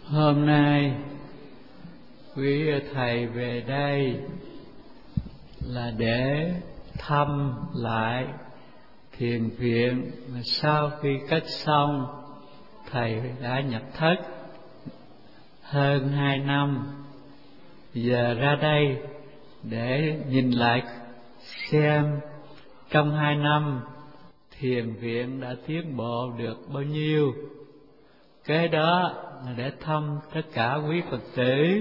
Hôm nay quý thầy về đây là để thăm lại thiền viện mà sau khi cất xong thầy đã nhập thất hơn 2 năm. Giờ ra đây để nhìn lại xem trong 2 năm thiền viện đã tiến bộ được bao nhiêu. Cái đó là để thăm tất cả quý Phật tử.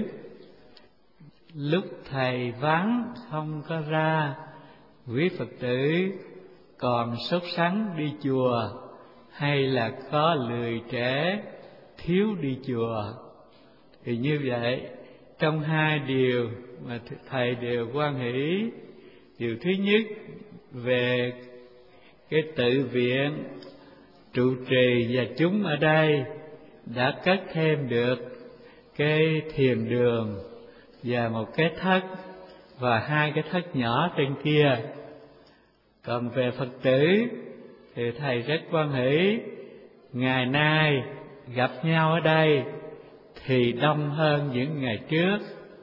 Lúc thầy vắng không có ra, quý Phật tử còn sốt sắng đi chùa, hay là có lười trễ thiếu đi chùa. Thì như vậy, trong 2 điều mà thầy đều hoan hỷ. Điều thứ nhất, về cái tự viện trụ trì và chúng ở đây đã cất thêm được cái thiền đường và một cái thất và 2 cái thất nhỏ trên kia. Còn về Phật tử thì thầy rất hoan hỷ, ngày nay gặp nhau ở đây thì đông hơn những ngày trước.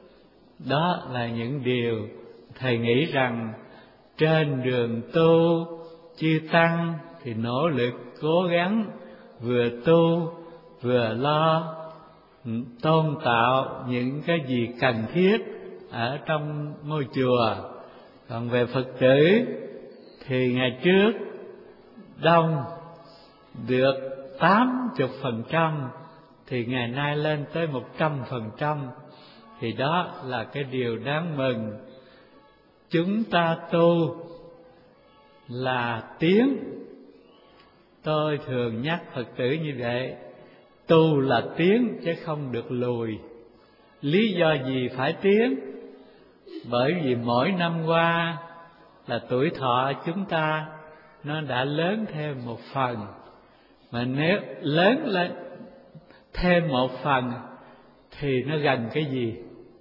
Đó là những điều thầy nghĩ rằng trên đường tu chư tăng thì nỗ lực cố gắng vừa tu vừa lo tôn tạo những cái gì cần thiết ở trong ngôi chùa. Còn về Phật tử thì ngày trước đông được 80%, thì ngày nay lên tới 100%. Thì đó là cái điều đáng mừng. Chúng ta tu là tiến. Tôi thường nhắc Phật tử như vậy, tu là tiến chứ không được lùi. Lý do gì phải tiến? Bởi vì mỗi năm qua là tuổi thọ chúng ta nó đã lớn thêm một phần. Mà nếu lớn lên thêm một phần thì nó gần cái gì?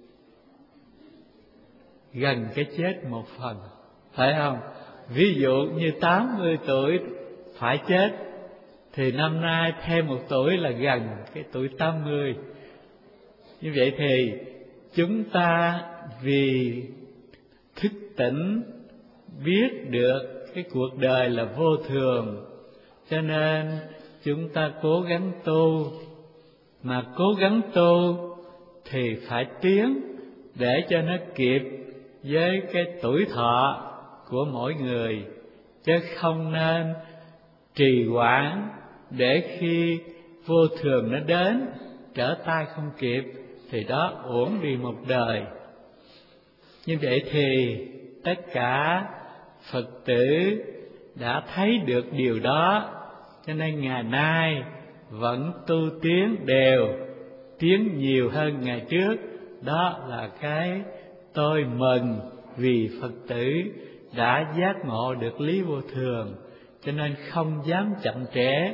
Gần cái chết một phần, phải không? Ví dụ như 80 tuổi phải chết, thì năm nay thêm 1 tuổi là gần cái tuổi 80. Như vậy thì chúng ta vì thức tỉnh, biết được cái cuộc đời là vô thường, cho nên chúng ta cố gắng tu. Mà cố gắng tu thì phải tiến để cho nó kịp với cái tuổi thọ của mỗi người, chứ không nên trì hoãn để khi vô thường nó đến trở tay không kịp, thì đó uổng đi một đời. Như vậy thì tất cả Phật tử đã thấy được điều đó, cho nên ngày nay vẫn tu tiến đều, tiến nhiều hơn ngày trước. Đó là cái tôi mừng, vì Phật tử đã giác ngộ được lý vô thường, cho nên không dám chậm trễ.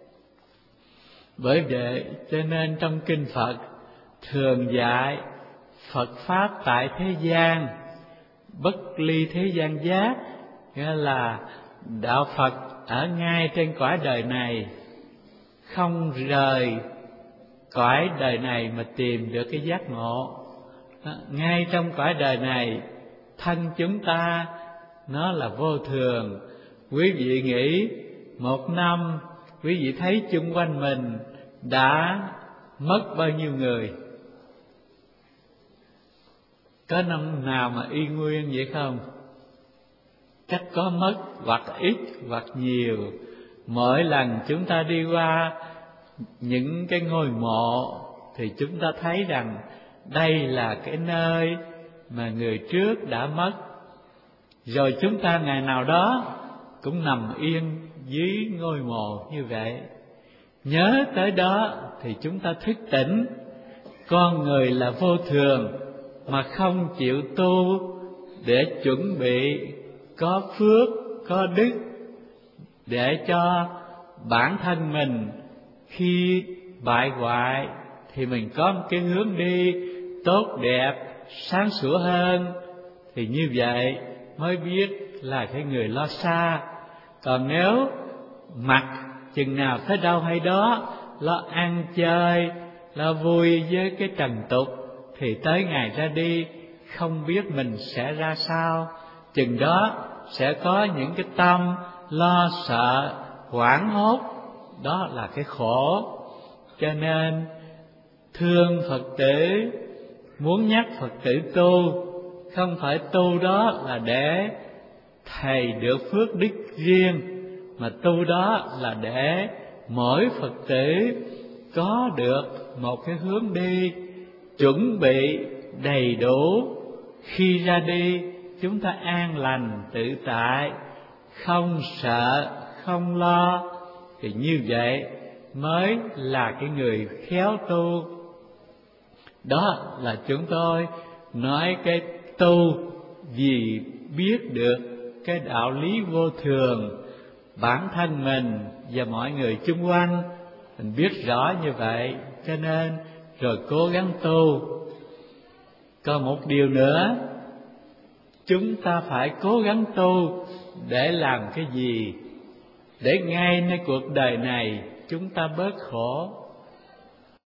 Bởi vậy cho nên trong kinh Phật thường dạy Phật Pháp tại thế gian, bất ly thế gian giác, nghĩa là đạo Phật ở ngay trên cõi đời này, không rời cõi đời này mà tìm được cái giác ngộ. Ngay trong cõi đời này, thân chúng ta nó là vô thường. Quý vị nghĩ 1 năm quý vị thấy chung quanh mình đã mất bao nhiêu người? Có năm nào mà y nguyên vậy không? Chắc có mất, hoặc ít hoặc nhiều. Mỗi lần chúng ta đi qua những cái ngôi mộ thì chúng ta thấy rằng đây là cái nơi mà người trước đã mất. Rồi chúng ta ngày nào đó cũng nằm yên dưới ngôi mộ như vậy. Nhớ tới đó thì chúng ta thức tỉnh. Con người là vô thường, mà không chịu tu để chuẩn bị có phước, có đức, để cho bản thân mình khi bại hoại thì mình có một cái hướng đi tốt đẹp, sáng sủa hơn. Thì như vậy mới biết là cái người lo xa. Còn nếu mặc chừng nào tới đâu hay đó, lo ăn chơi, lo vui với cái trần tục, thì tới ngày ra đi không biết mình sẽ ra sao. Chừng đó sẽ có những cái tâm lo sợ, hoảng hốt, đó là cái khổ. Cho nên thương Phật tử, muốn nhắc Phật tử tu, không phải tu đó là để thầy được phước đức riêng, mà tu đó là để mỗi Phật tử có được một cái hướng đi chuẩn bị đầy đủ. Khi ra đi chúng ta an lành tự tại, không sợ, không lo, thì như vậy mới là cái người khéo tu. Đó là chúng tôi nói cái tu vì biết được cái đạo lý vô thường, bản thân mình và mọi người chung quanh mình biết rõ như vậy, cho nên rồi cố gắng tu. Còn một điều nữa, chúng ta phải cố gắng tu để làm cái gì? Để ngay nơi cuộc đời này chúng ta bớt khổ.